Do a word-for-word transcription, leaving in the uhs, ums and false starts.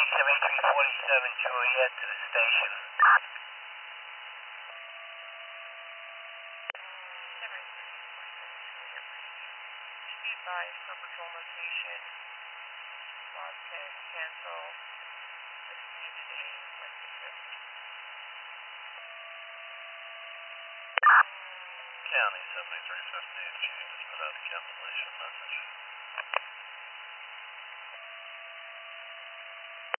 seventy-three forty-seven Juliet to the station. Be advised for patrol location. Broadcast cancel. Estimated a requested lift. County seventy-three fifty, Chief has put out a cancellation message.